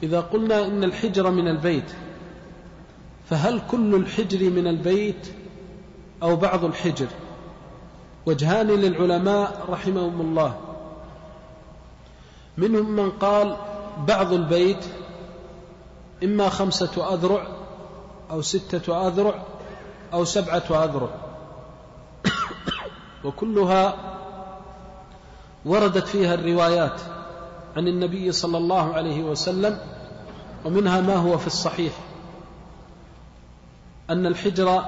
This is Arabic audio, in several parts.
إذا قلنا إن الحجر من البيت، فهل كل الحجر من البيت أو بعض الحجر؟ وجهان للعلماء رحمهم الله، منهم من قال بعض البيت إما 5 أذرع أو 6 أذرع أو 7 أذرع، وكلها وردت فيها الروايات عن النبي صلى الله عليه وسلم، ومنها ما هو في الصحيح أن الحجر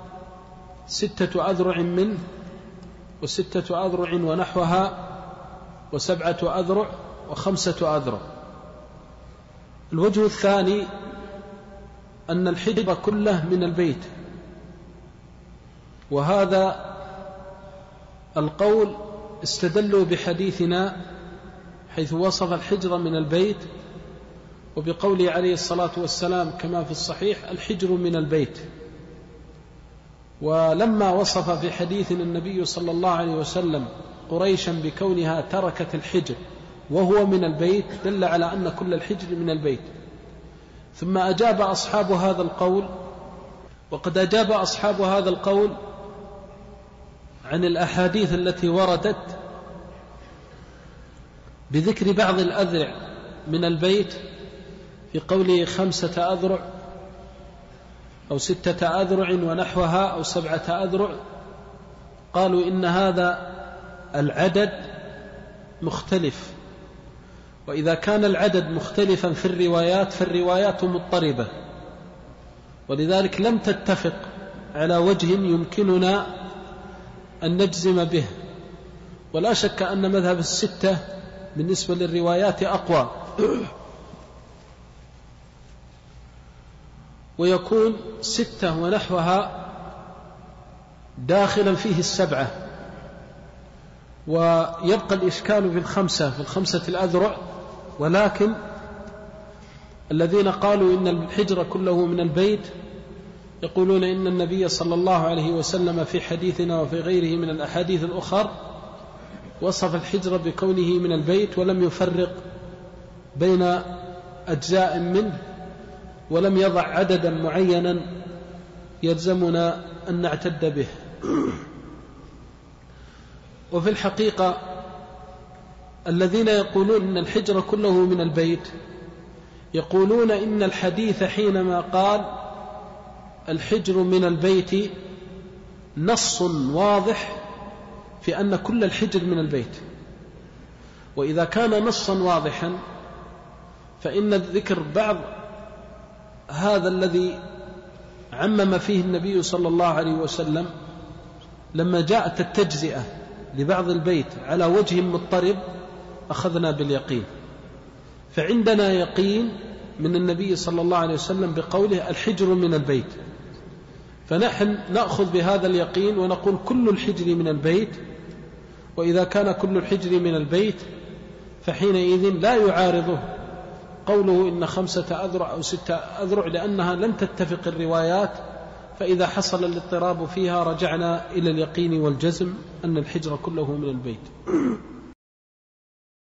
6 أذرع منه، و6 أذرع ونحوها، و7 أذرع، و5 أذرع. الوجه الثاني أن الحجر كله من البيت، وهذا القول استدلوا بحديثنا حيث وصف الحجر من البيت، وبقوله عليه الصلاة والسلام كما في الصحيح الحجر من البيت. ولما وصف في حديث النبي صلى الله عليه وسلم قريشا بكونها تركت الحجر وهو من البيت، دل على أن كل الحجر من البيت. ثم أجاب أصحاب هذا القول، وقد أجاب أصحاب هذا القول عن الأحاديث التي وردت بذكر بعض الأذرع من البيت في قوله 5 أذرع أو 6 أذرع ونحوها أو 7 أذرع، قالوا إن هذا العدد مختلف، وإذا كان العدد مختلفا في الروايات فالروايات مضطربة، ولذلك لم تتفق على وجه يمكننا أن نجزم به. ولا شك أن مذهب 6 بالنسبة للروايات أقوى، ويكون 6 ونحوها داخلا فيه 7، ويبقى الإشكال في ال5 الأذرع. ولكن الذين قالوا إن الحجر كله من البيت يقولون إن النبي صلى الله عليه وسلم في حديثنا وفي غيره من الأحاديث الأخر وصف الحجر بكونه من البيت، ولم يفرق بين أجزاء منه، ولم يضع عددا معينا يلزمنا أن نعتد به. وفي الحقيقة الذين يقولون إن الحجر كله من البيت يقولون إن الحديث حينما قال الحجر من البيت نص واضح في أن كل الحجر من البيت، وإذا كان نصا واضحا فإن ذكر بعض هذا الذي عمم فيه النبي صلى الله عليه وسلم لما جاءت التجزئة لبعض البيت على وجه مضطرب أخذنا باليقين. فعندنا يقين من النبي صلى الله عليه وسلم بقوله الحجر من البيت، فنحن نأخذ بهذا اليقين ونقول كل الحجر من البيت. وإذا كان كل الحجر من البيت فحينئذ لا يعارضه قوله إن 5 أذرع أو 6 أذرع، لأنها لم تتفق الروايات، فإذا حصل الاضطراب فيها رجعنا إلى اليقين والجزم أن الحجر كله من البيت.